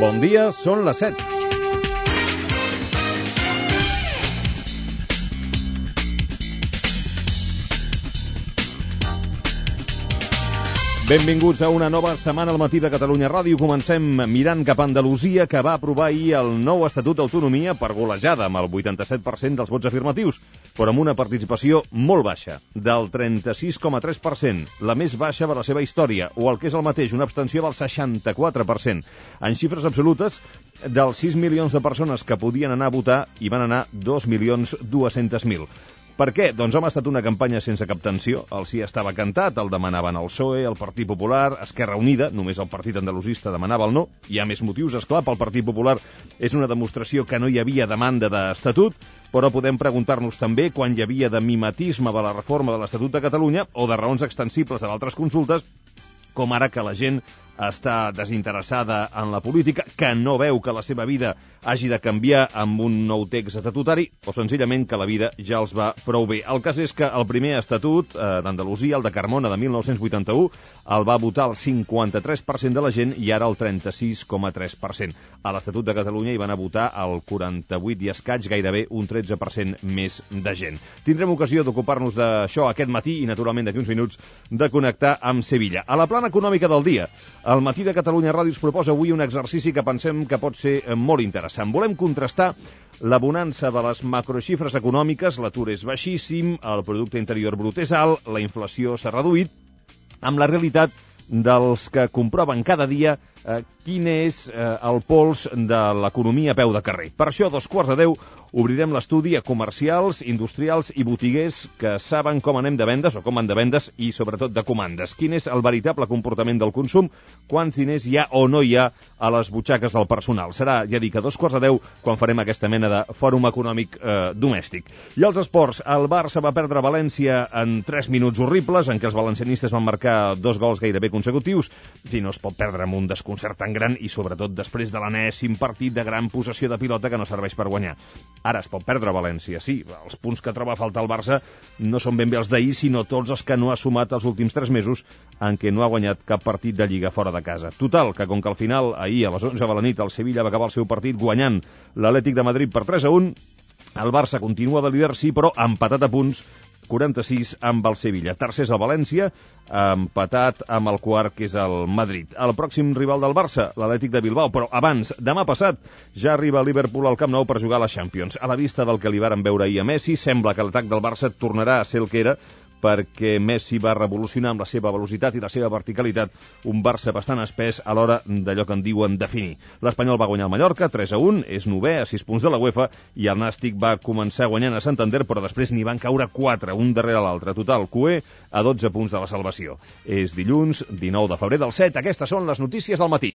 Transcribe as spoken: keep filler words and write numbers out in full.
Bon dia, són les set. Benvinguts a una nova setmana al matí de Catalunya Ràdio. Comencem mirant cap a Andalusia, que va aprovar ahir el nou Estatut d'Autonomia per golejada, amb el vuitanta-set per cent dels vots afirmatius, però amb una participació molt baixa, del trenta-sis coma tres per cent, la més baixa de la seva història, o el que és el mateix, una abstenció del seixanta-quatre per cent. En xifres absolutes, dels sis milions de persones que podien anar a votar, hi van anar dos milions dos-cents mil. Per què? Doncs home, ha estat una campanya sense cap tensió. El sí estava cantat, el demanaven el P S O E, el Partit Popular, Esquerra Unida, només el partit andalusista demanava el no. Hi ha més motius, esclar, pel Partit Popular és una demostració que no hi havia demanda d'estatut, però podem preguntar-nos també quan hi havia de mimetisme de la reforma de l'Estatut de Catalunya o de raons extensibles a d'altres consultes, com ara que la gent està desinteressada en la política, que no veu que la seva vida hagi de canviar amb un nou text estatutari, o senzillament que la vida ja els va prou bé. El cas és que el primer estatut eh, d'Andalusia, el de Carmona de mil nou-cents vuitanta-u, el va votar el cinquanta-tres per cent de la gent i ara el trenta-sis coma tres per cent. A l'Estatut de Catalunya hi van a votar el quaranta-vuit i escaig, gairebé un tretze per cent més de gent. Tindrem ocasió d'ocupar-nos d'això aquest matí i, naturalment, d'aquí uns minuts, de connectar amb Sevilla. A la plana econòmica del dia, el matí de Catalunya Ràdio us proposa avui un exercici que pensem que pot ser molt interessant. Volem contrastar la bonança de les macroxifres econòmiques, l'atur és baixíssim, el producte interior brut és alt, la inflació s'ha reduït, amb la realitat dels que comproven cada dia eh, quin és eh, el pols de l'economia a peu de carrer. Per això, a dos quarts de deu, obrirem l'estudi a comercials, industrials i botiguers que saben com anem de vendes o com van de vendes i, sobretot, de comandes. Quin és el veritable comportament del consum, quants diners hi ha o no hi ha a les butxaques del personal. Serà, ja dic, a dos quarts de deu quan farem aquesta mena de fòrum econòmic eh, domèstic. I els esports, el Barça va perdre a València en tres minuts horribles, en què els valencianistes van marcar dos gols gairebé consecutius. I no es pot perdre amb un desconcert tan gran i, sobretot, després de l'enèsim partit de gran possessió de pilota que no serveix per guanyar. Ara es pot perdre a València, sí. Els punts que troba a faltar el Barça no són ben bé els d'ahir, sinó tots els que no ha sumat els últims tres mesos en què no ha guanyat cap partit de Lliga fora de casa. Total, que com que al final, ahir a les onze de la nit, el Sevilla va acabar el seu partit guanyant l'Atlètic de Madrid per tres a un, el Barça continua de líder, sí, però empatat a punts, quaranta-sis amb el Sevilla. Tercer és el València, empatat amb el quart, que és el Madrid. El pròxim rival del Barça, l'Atlètic de Bilbao, però abans, demà passat, ja arriba a Liverpool al Camp Nou per jugar a la Champions. A la vista del que li varen veure ahir a Messi, sembla que l'atac del Barça tornarà a ser el que era, perquè Messi va revolucionar amb la seva velocitat i la seva verticalitat un Barça bastant espès a l'hora d'allò que en diuen definir. L'Espanyol va guanyar el Mallorca, tres a un, és novè a sis punts de la UEFA, i el Nàstic va començar guanyant a Santander, però després n'hi van caure quatre, un darrere l'altre. Total, Cué a dotze punts de la salvació. És dilluns, dinou de febrer del set, aquestes són les notícies del matí.